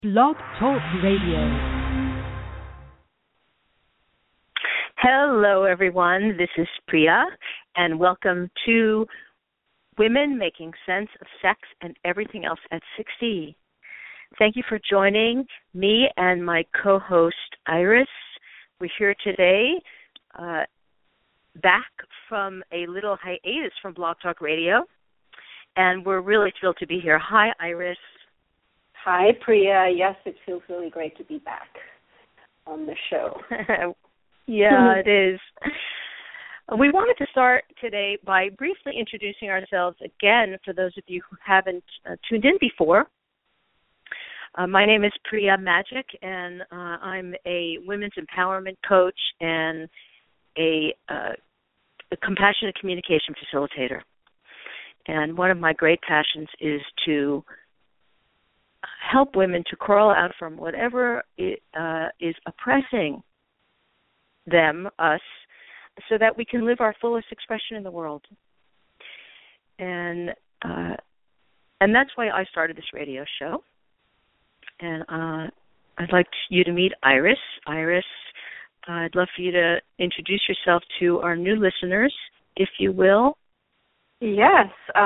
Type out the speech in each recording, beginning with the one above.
Blog Talk Radio. Hello, everyone. This is Priya, and welcome to Women Making Sense of Sex and Everything Else at 60. Thank you for joining me and my co-host, Iris. We're here today, back from a little hiatus from Blog Talk Radio, and we're really thrilled to be here. Hi, Iris. Hi, Priya. Yes, it feels really great to be back on the show. Yeah, it is. We wanted to start today by briefly introducing ourselves again for those of you who haven't tuned in before. My name is Priya Magic, and I'm a women's empowerment coach and a compassionate communication facilitator. And one of my great passions is to help women to crawl out from whatever is oppressing them, us, so that we can live our fullest expression in the world. And that's why I started this radio show. And I'd like you to meet Iris. Iris, I'd love for you to introduce yourself to our new listeners, if you will. Yes.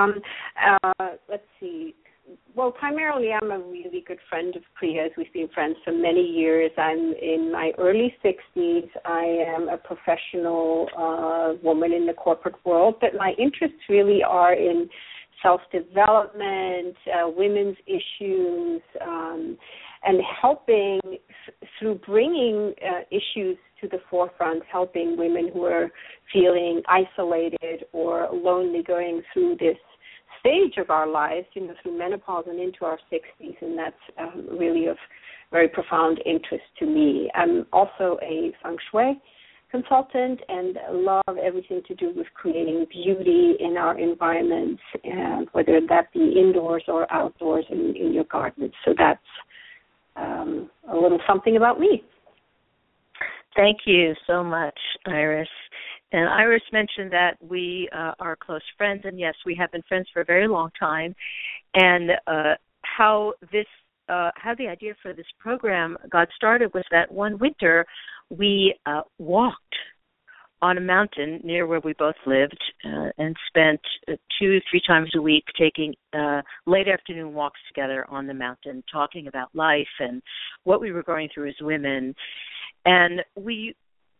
Let's see. Well, primarily I'm a really good friend of Priya's. We've been friends for many years. I'm in my early 60s. I am a professional woman in the corporate world, but my interests really are in self-development, women's issues, and helping through bringing issues to the forefront, helping women who are feeling isolated or lonely going through this stage of our lives, through menopause and into our 60s, and that's really of very profound interest to me. I'm also a feng shui consultant and love everything to do with creating beauty in our environments, and whether that be indoors or outdoors in your garden. So that's a little something about me. Thank you so much, Iris. And Iris mentioned that we are close friends, and yes, we have been friends for a very long time. And how the idea for this program got started was that one winter we walked on a mountain near where we both lived and spent 2-3 times a week taking late afternoon walks together on the mountain, talking about life and what we were going through as women. And we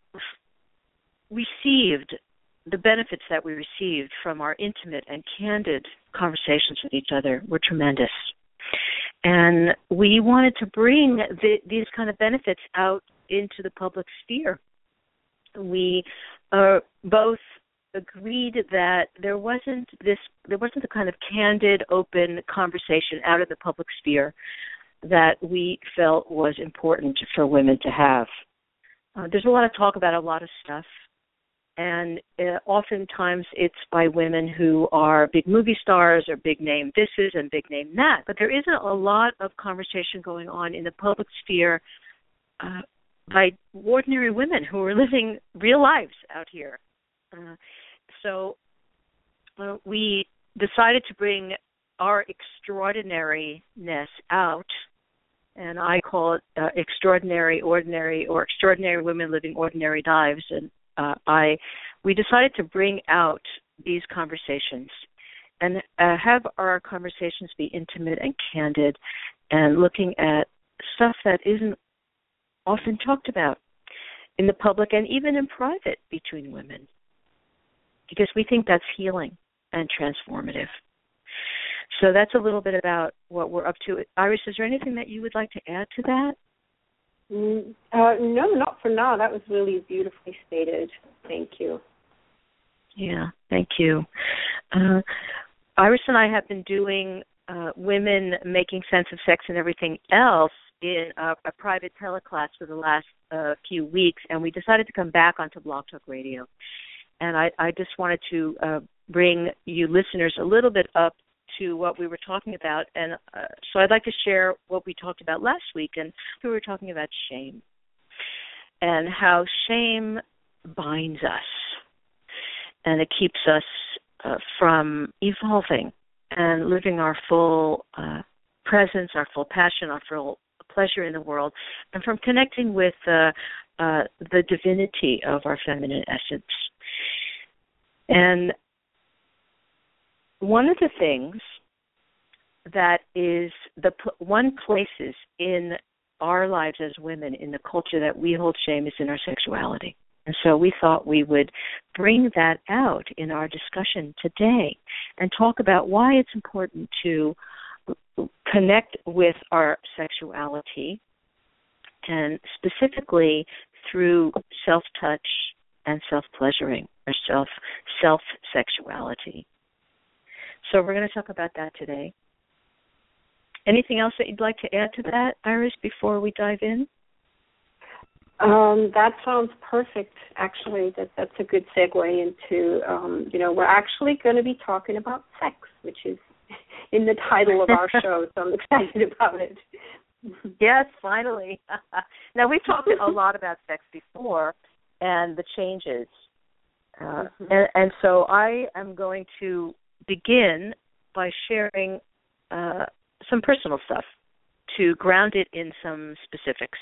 received the benefits that we received from our intimate and candid conversations with each other were tremendous. And we wanted to bring these kind of benefits out into the public sphere. We both agreed that there wasn't the kind of candid, open conversation out of the public sphere that we felt was important for women to have. There's a lot of talk about a lot of stuff, and oftentimes it's by women who are big movie stars or big name this is and big name that. But there isn't a lot of conversation going on in the public sphere by ordinary women who are living real lives out here. So we decided to bring our extraordinariness out, and I call it extraordinary, ordinary, or extraordinary women living ordinary lives. And we decided to bring out these conversations and have our conversations be intimate and candid and looking at stuff that isn't often talked about in the public and even in private between women, because we think that's healing and transformative. So that's a little bit about what we're up to. Iris, is there anything that you would like to add to that? No, not for now. That was really beautifully stated. Thank you. Yeah, thank you. Iris and I have been doing Women Making Sense of Sex and Everything Else in a private teleclass for the last few weeks, and we decided to come back onto Blog Talk Radio. And I just wanted to bring you listeners a little bit up to what we were talking about. And so I'd like to share what we talked about last week, and we were talking about shame and how shame binds us, and it keeps us from evolving and living our full presence, our full passion, our full pleasure in the world, and from connecting with the divinity of our feminine essence. And one of the things that is one places in our lives as women in the culture that we hold shame is in our sexuality. And so we thought we would bring that out in our discussion today and talk about why it's important to connect with our sexuality, and specifically through self-touch and self-pleasuring, or self-sexuality. So we're going to talk about that today. Anything else that you'd like to add to that, Iris, before we dive in? That sounds perfect, actually. That's a good segue into, we're actually going to be talking about sex, which is in the title of our show, so I'm excited about it. Yes, finally. Now, we've talked a lot about sex before and the changes. And so I am going to begin by sharing some personal stuff to ground it in some specifics.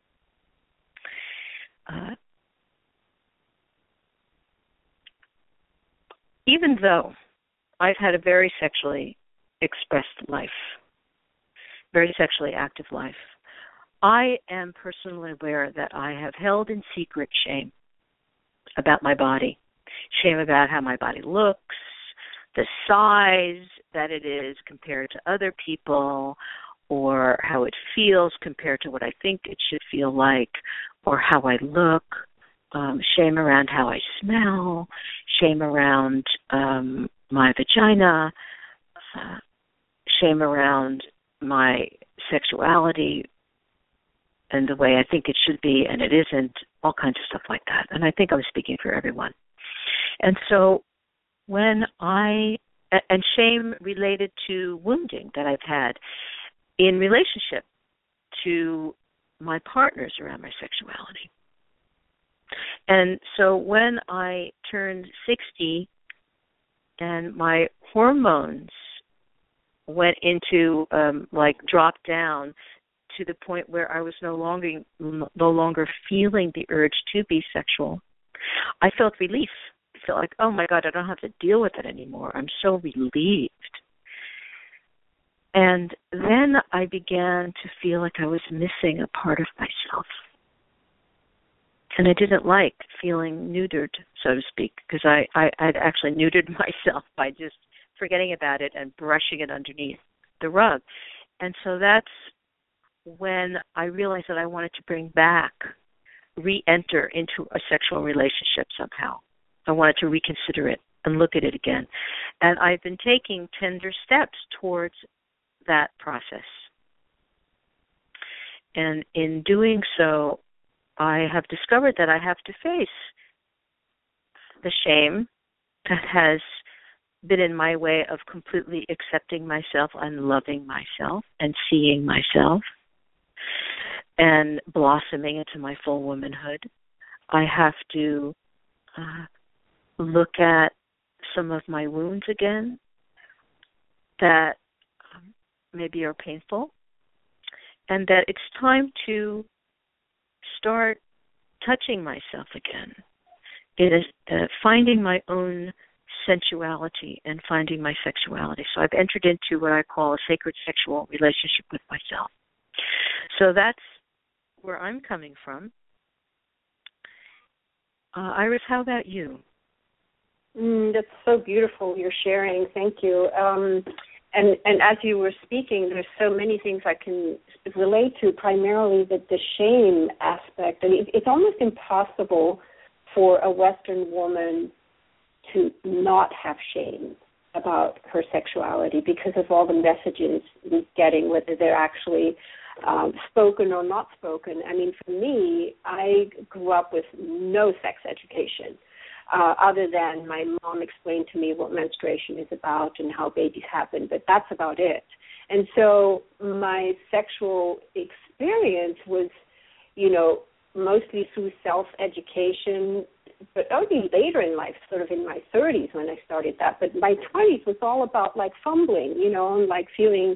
Even though I've had a very sexually expressed life, very sexually active life, I am personally aware that I have held in secret shame about my body, shame about how my body looks, the size that it is compared to other people, or how it feels compared to what I think it should feel like, or how I look, shame around how I smell, shame around my vagina, shame around my sexuality and the way I think it should be and it isn't, all kinds of stuff like that. And I think I'm speaking for everyone. And so and shame related to wounding that I've had in relationship to my partners around my sexuality. And so when I turned 60 and my hormones went into, dropped down to the point where I was no longer feeling the urge to be sexual, I felt relief. I felt like, oh my God, I don't have to deal with it anymore. I'm so relieved. And then I began to feel like I was missing a part of myself. And I didn't like feeling neutered, so to speak, because I'd actually neutered myself by just forgetting about it and brushing it underneath the rug. And so that's when I realized that I wanted to re-enter into a sexual relationship somehow. I wanted to reconsider it and look at it again. And I've been taking tender steps towards that process. And in doing so, I have discovered that I have to face the shame that has been in my way of completely accepting myself and loving myself and seeing myself and blossoming into my full womanhood. I have to look at some of my wounds again that maybe are painful, and that it's time to start touching myself again. It is finding my own sensuality and finding my sexuality. So I've entered into what I call a sacred sexual relationship with myself. So that's where I'm coming from. Iris, how about you? That's so beautiful, you're sharing. Thank you. And as you were speaking, there's so many things I can relate to, primarily the shame aspect. I mean, it's almost impossible for a Western woman to not have shame about her sexuality because of all the messages we're getting, whether they're actually spoken or not spoken. I mean, for me, I grew up with no sex education. Other than my mom explained to me what menstruation is about and how babies happen, but that's about it. And so my sexual experience was, mostly through self-education, but only later in life, sort of in my 30s when I started that. But my 20s was all about, fumbling, and, feeling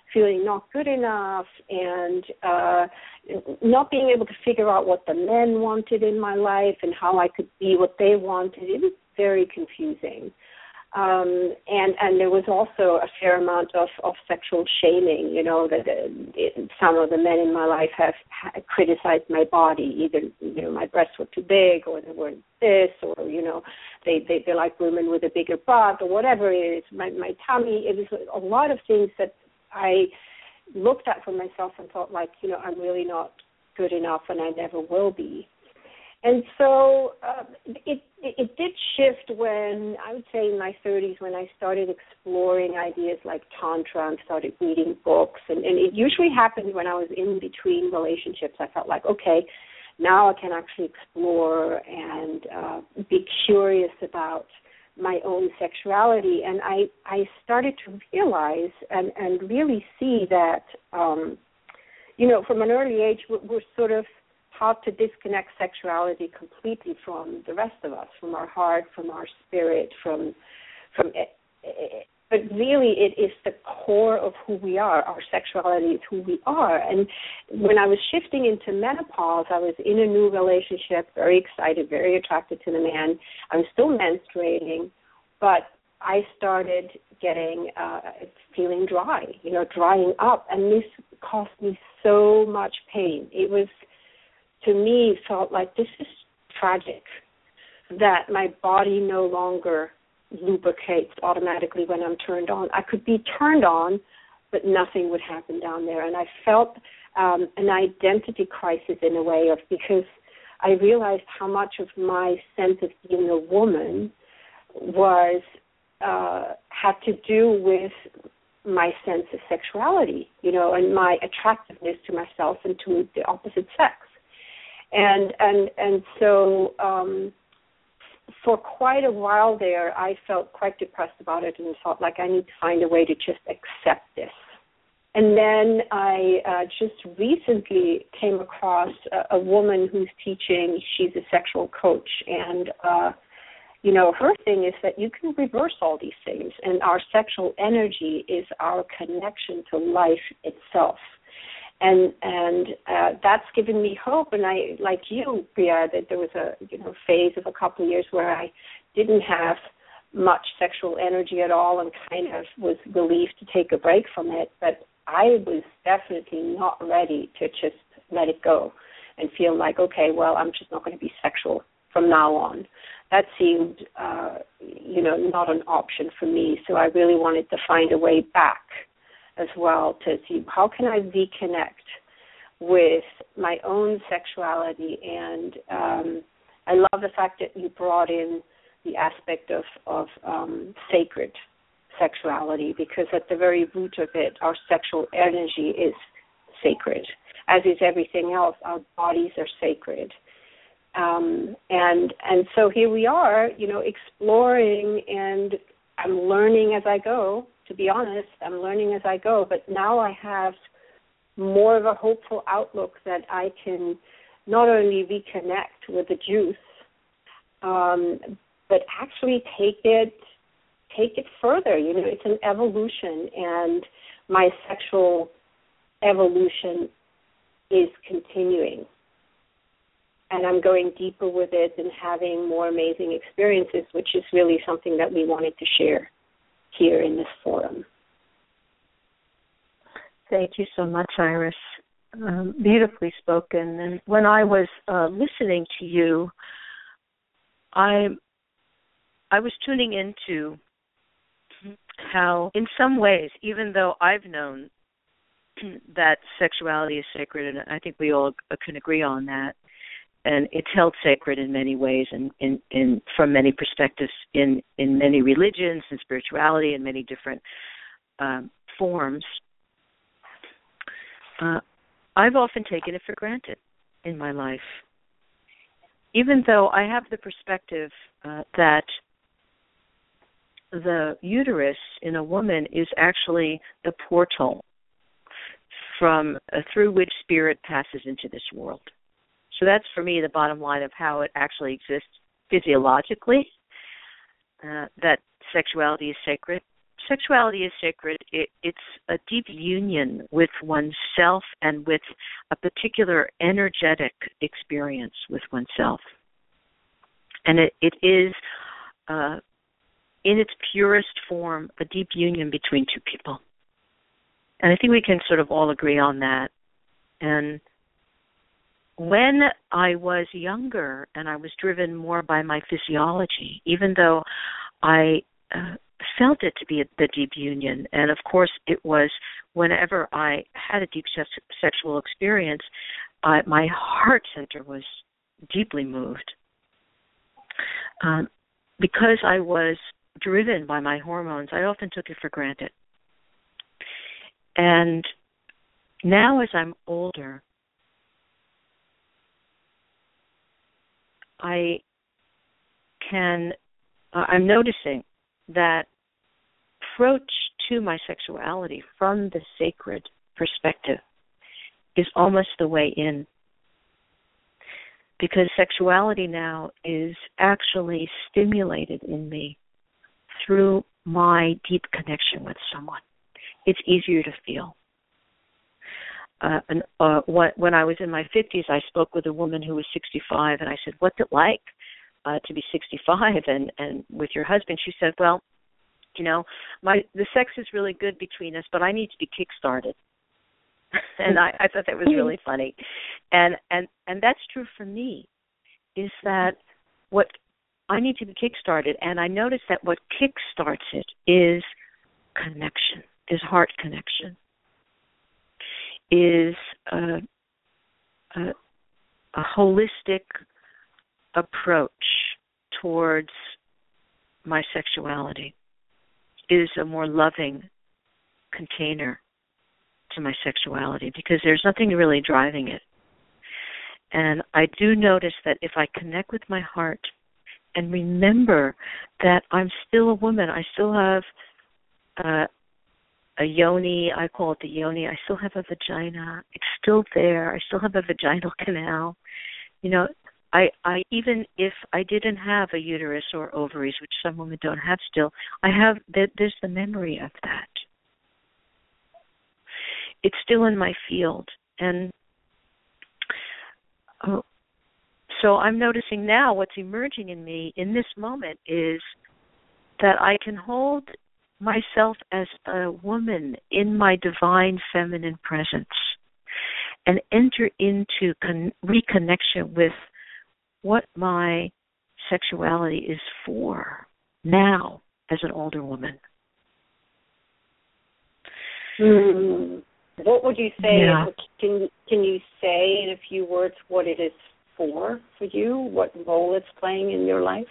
feeling not good enough, and not being able to figure out what the men wanted in my life and how I could be what they wanted. It was very confusing. And there was also a fair amount of sexual shaming, that some of the men in my life have criticized my body. Either, my breasts were too big, or they weren't this, or, they like women with a bigger butt, or whatever it is, my tummy. It was a lot of things that I looked at for myself and thought, I'm really not good enough, and I never will be. And so it did shift when, I would say in my 30s, when I started exploring ideas like Tantra and started reading books. And it usually happened when I was in between relationships. I felt like, okay, now I can actually explore and be curious about my own sexuality. And I started to realize and really see that, from an early age, we're sort of taught to disconnect sexuality completely from the rest of us, from our heart, from our spirit, but really it is the core of who we are. Our sexuality is who we are. And when I was shifting into menopause, I was in a new relationship, very excited, very attracted to the man. I was still menstruating, but I started getting feeling dry, drying up, and this caused me so much pain. It was, to me, felt like this is tragic, that my body no longer lubricates automatically when I'm turned on. I could be turned on, but nothing would happen down there. And I felt an identity crisis in a way, because I realized how much of my sense of being a woman was had to do with my sense of sexuality, and my attractiveness to myself and to the opposite sex. And so for quite a while there, I felt quite depressed about it and thought like I need to find a way to just accept this. And then I just recently came across a woman who's teaching. She's a sexual coach, and her thing is that you can reverse all these things, and our sexual energy is our connection to life itself. And that's given me hope. And I, like you, Priya, that there was a phase of a couple of years where I didn't have much sexual energy at all and kind of was relieved to take a break from it. But I was definitely not ready to just let it go and feel like, okay, well, I'm just not going to be sexual from now on. That seemed, not an option for me. So I really wanted to find a way back as well, to see how can I reconnect with my own sexuality. And I love the fact that you brought in the aspect of sacred sexuality, because at the very root of it, our sexual energy is sacred, as is everything else. Our bodies are sacred. And so here we are, exploring, and I'm learning as I go. To be honest, I'm learning as I go, but now I have more of a hopeful outlook that I can not only reconnect with the juice, but actually take it further. It's an evolution, and my sexual evolution is continuing. And I'm going deeper with it and having more amazing experiences, which is really something that we wanted to share here in this forum. Thank you so much, Iris. Beautifully spoken. And when I was listening to you, I was tuning into how, in some ways, even though I've known that sexuality is sacred, and I think we all can agree on that, and it's held sacred in many ways and in from many perspectives in many religions and spirituality and many different forms. I've often taken it for granted in my life, even though I have the perspective that the uterus in a woman is actually the portal through which spirit passes into this world. So that's, for me, the bottom line of how it actually exists physiologically, that sexuality is sacred. sexuality is sacred. It's a deep union with oneself and with a particular energetic experience with oneself. And it is, in its purest form, a deep union between two people. And I think we can sort of all agree on that. And when I was younger and I was driven more by my physiology, even though I felt it to be the deep union, and of course it was whenever I had a deep sexual experience, my heart center was deeply moved. Because I was driven by my hormones, I often took it for granted. And now as I'm older, I'm noticing that approach to my sexuality from the sacred perspective is almost the way in. Because sexuality now is actually stimulated in me through my deep connection with someone. It's easier to feel. When I was in my 50s, I spoke with a woman who was 65, and I said, "What's it like to be 65 and with your husband?" She said, "Well, the sex is really good between us, but I need to be kick-started." And I thought that was really funny. And that's true for me, is that what I need to be kick-started, and I notice that what kick-starts it is connection, is heart connection, is a holistic approach towards my sexuality, is a more loving container to my sexuality, because there's nothing really driving it. And I do notice that if I connect with my heart and remember that I'm still a woman, I still have a yoni, I call it the yoni, I still have a vagina, it's still there, I still have a vaginal canal. I even if I didn't have a uterus or ovaries, which some women don't have still, there's the memory of that. It's still in my field. And so I'm noticing now what's emerging in me in this moment is that I can hold myself as a woman in my divine feminine presence and enter into reconnection with what my sexuality is for now as an older woman. What would you say? Yeah. Can you say in a few words what it is for you? What role it's playing in your life?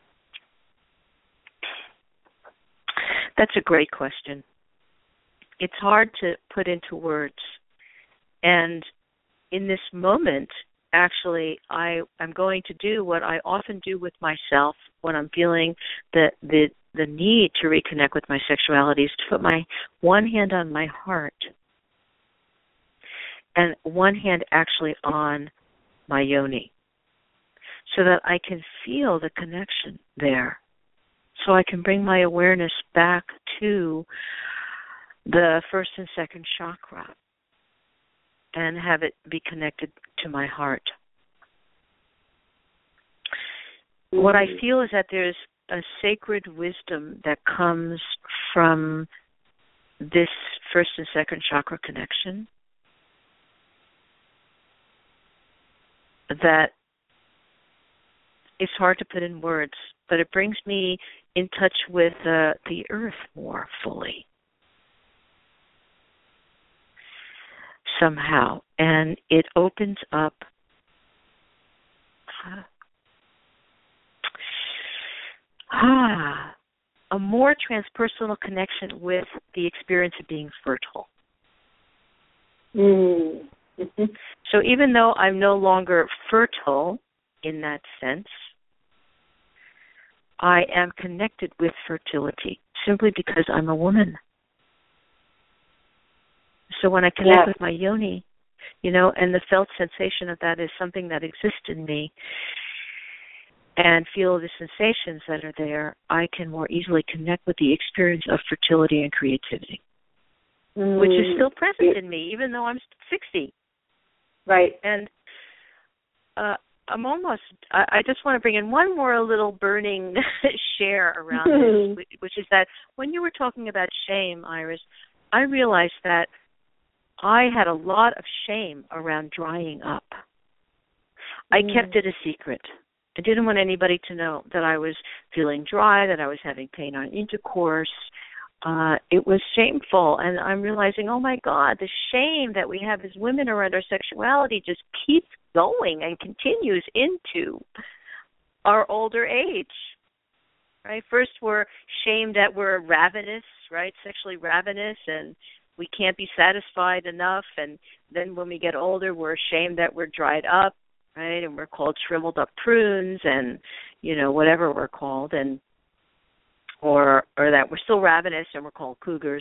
That's a great question. It's hard to put into words. And in this moment, actually, I'm going to do what I often do with myself when I'm feeling the need to reconnect with my sexuality, is to put my one hand on my heart and one hand actually on my yoni, so that I can feel the connection there. So I can bring my awareness back to the first and second chakra and have it be connected to my heart. What I feel is that there's a sacred wisdom that comes from this first and second chakra connection that it's hard to put in words, but it brings me in touch with the earth more fully somehow. And it opens up a more transpersonal connection with the experience of being fertile. Mm-hmm. So even though I'm no longer fertile in that sense, I am connected with fertility simply because I'm a woman. So when I connect with my yoni, and the felt sensation of that is something that exists in me, and feel the sensations that are there, I can more easily connect with the experience of fertility and creativity, which is still present in me, even though I'm 60. Right. And I just want to bring in one more little burning share around this, which is that when you were talking about shame, Iris, I realized that I had a lot of shame around drying up. I kept it a secret. I didn't want anybody to know that I was feeling dry, that I was having pain on intercourse. It was shameful, and I'm realizing, oh my God, the shame that we have as women around our sexuality just keeps going and continues into our older age, right? First, we're shamed that we're ravenous, right, sexually ravenous, and we can't be satisfied enough, and then when we get older, we're ashamed that we're dried up, right, and we're called shriveled up prunes and, whatever we're called, and or that we're still ravenous and we're called cougars.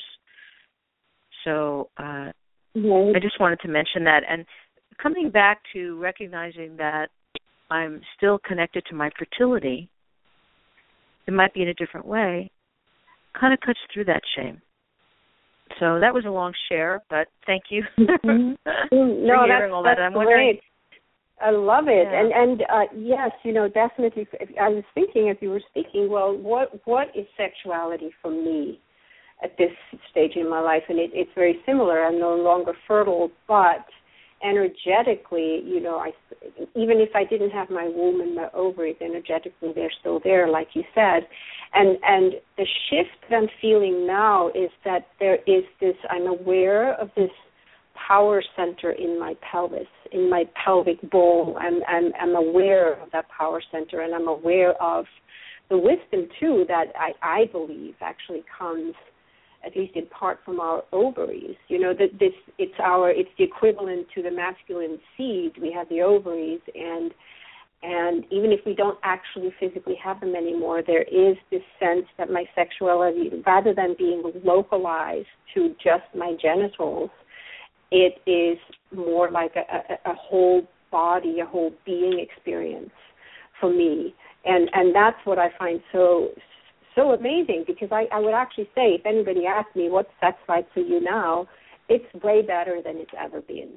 So I just wanted to mention that. And coming back to recognizing that I'm still connected to my fertility, it might be in a different way, kind of cuts through that shame. So that was a long share, but thank you for hearing all that. That's great. I love it, and yes, definitely. I was thinking as you were speaking. Well, what is sexuality for me at this stage in my life? And it's very similar. I'm no longer fertile, but energetically, even if I didn't have my womb and my ovaries, energetically they're still there, like you said. And the shift that I'm feeling now is that there is this. I'm aware of this power center in my pelvis, in my pelvic bowl. I'm aware of that power center, and I'm aware of the wisdom too that I believe actually comes, at least in part, from our ovaries. That it's the equivalent to the masculine seed. We have the ovaries, and even if we don't actually physically have them anymore, there is this sense that my sexuality, rather than being localized to just my genitals, it is more like a whole body, a whole being experience for me. And that's what I find so amazing, because I would actually say, if anybody asked me what's sex like for you now, it's way better than it's ever been.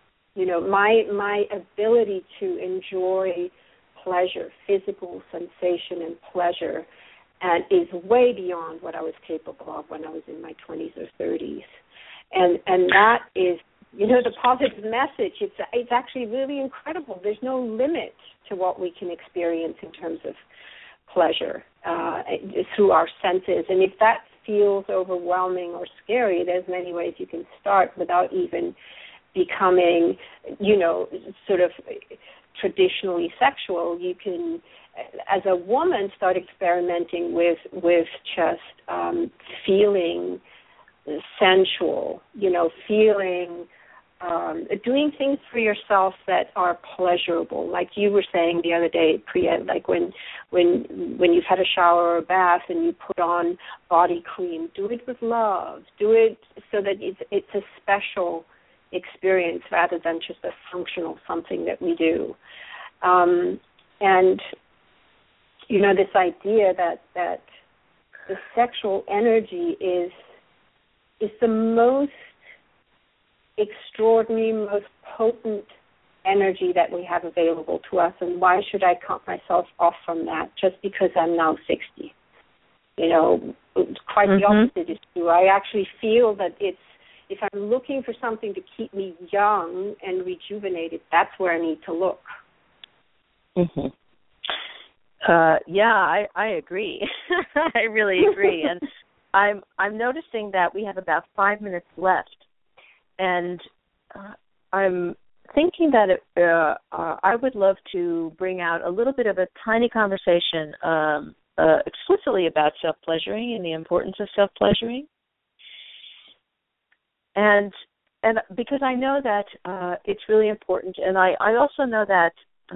My ability to enjoy pleasure, physical sensation and pleasure, and is way beyond what I was capable of when I was in my 20s or 30s. And that is, the positive message. It's actually really incredible. There's no limit to what we can experience in terms of pleasure through our senses. And if that feels overwhelming or scary, there's many ways you can start without even becoming, sort of traditionally sexual. You can, as a woman, start experimenting with just feeling sensual, feeling, doing things for yourself that are pleasurable. Like you were saying the other day, Priya, like when you've had a shower or a bath and you put on body cream, do it with love. Do it so that it's a special experience rather than just a functional something that we do. And this idea that the sexual energy is the most extraordinary, most potent energy that we have available to us, and why should I cut myself off from that just because I'm now 60? Quite the opposite is true. I actually feel that if I'm looking for something to keep me young and rejuvenated, that's where I need to look. Mm-hmm. I agree. I really agree. And I'm noticing that we have about 5 minutes left, and I'm thinking that I would love to bring out a little bit of a tiny conversation explicitly about self-pleasuring and the importance of self-pleasuring. And because I know that it's really important, and I also know that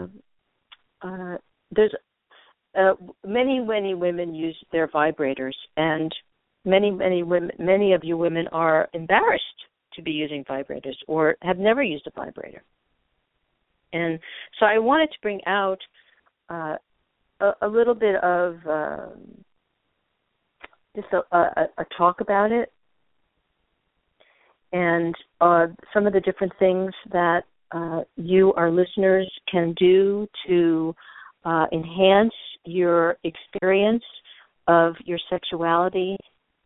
there's many women use their vibrators, and many of you women are embarrassed to be using vibrators or have never used a vibrator. And so I wanted to bring out a little bit of just a talk about it, and some of the different things that you, our listeners, can do to enhance your experience of your sexuality.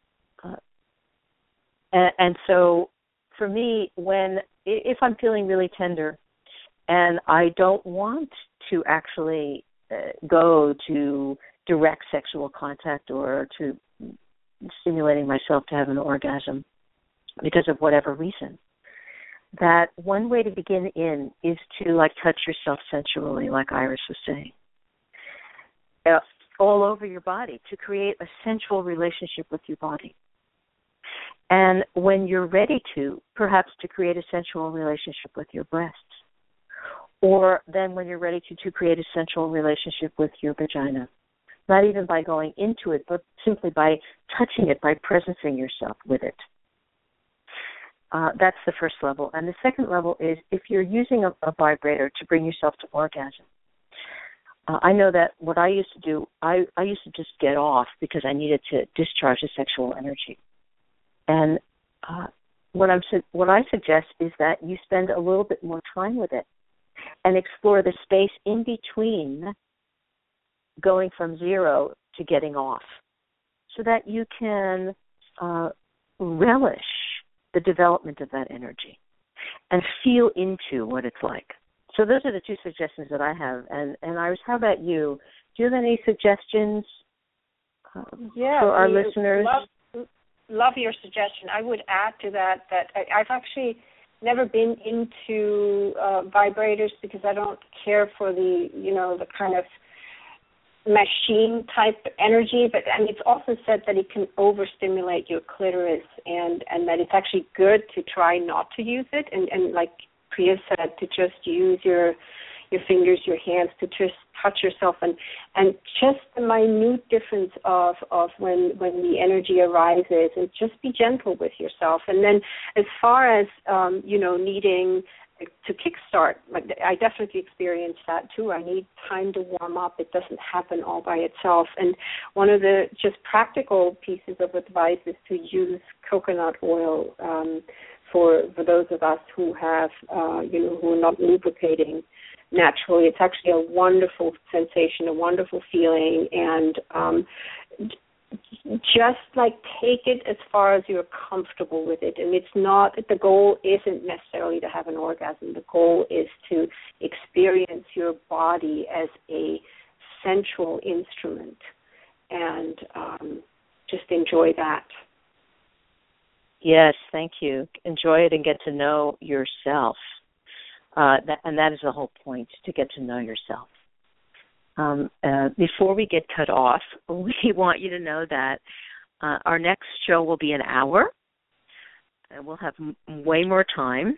And so for me, if I'm feeling really tender and I don't want to actually go to direct sexual contact or to stimulating myself to have an orgasm because of whatever reason, that one way to begin in is to touch yourself sensually, like Iris was saying, all over your body, to create a sensual relationship with your body. And when you're ready to, perhaps to create a sensual relationship with your breasts. Or then when you're ready to create a sensual relationship with your vagina. Not even by going into it, but simply by touching it, by presencing yourself with it. That's the first level. And the second level is if you're using a vibrator to bring yourself to orgasm. I know that what I used to do, I used to just get off because I needed to discharge the sexual energy. And what I suggest is that you spend a little bit more time with it and explore the space in between going from zero to getting off, so that you can relish the development of that energy and feel into what it's like. So those are the two suggestions that I have. And Iris, how about you? Do you have any suggestions for our listeners? Love your suggestion. I would add to that I've actually never been into vibrators because I don't care for the kind of machine type energy, but it's also said that it can overstimulate your clitoris and that it's actually good to try not to use it and like Priya said, to just use your fingers, your hands, to just touch yourself and just the minute difference of when the energy arises, and just be gentle with yourself. And then as far as needing to kickstart, I definitely experienced that too. I need time to warm up. It doesn't happen all by itself. And one of the just practical pieces of advice is to use coconut oil for those of us who have, who are not lubricating naturally. It's actually a wonderful sensation, a wonderful feeling, and just take it as far as you're comfortable with it. And it's not, the goal isn't necessarily to have an orgasm. The goal is to experience your body as a sensual instrument and just enjoy that. Yes, thank you. Enjoy it and get to know yourself. And that is the whole point, to get to know yourself. Before we get cut off, we want you to know that our next show will be an hour. And we'll have way more time.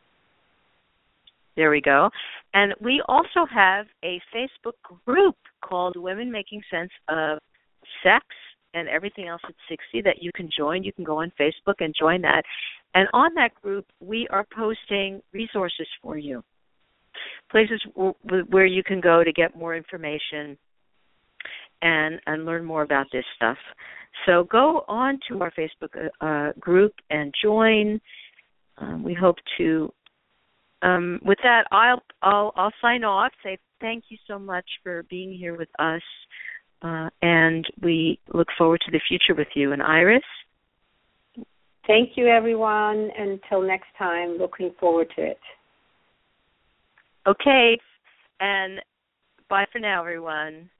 There we go. And we also have a Facebook group called Women Making Sense of Sex and Everything Else at 60 that you can join. You can go on Facebook and join that. And on that group, we are posting resources for you, places where you can go to get more information and learn more about this stuff. So go on to our Facebook group and join. We hope to. With that, I'll sign off. Say thank you so much for being here with us, and we look forward to the future with you. And Iris? Thank you, everyone. Until next time, looking forward to it. Okay, and bye for now, everyone.